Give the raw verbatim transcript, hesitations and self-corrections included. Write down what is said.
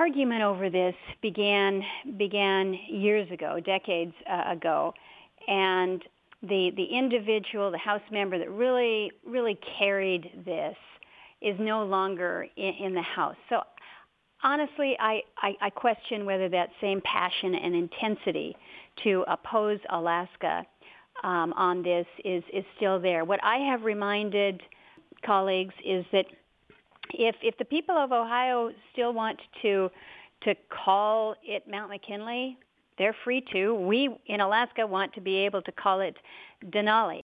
argument over this began began years ago, decades uh, ago, and the the individual, the House member that really really carried this, is no longer in, in the House. So honestly, I, I, I question whether that same passion and intensity to oppose Alaska um, on this is is still there. What I have reminded colleagues is that If if the people of Ohio still want to to call it Mount McKinley, they're free to. We in Alaska want to be able to call it Denali.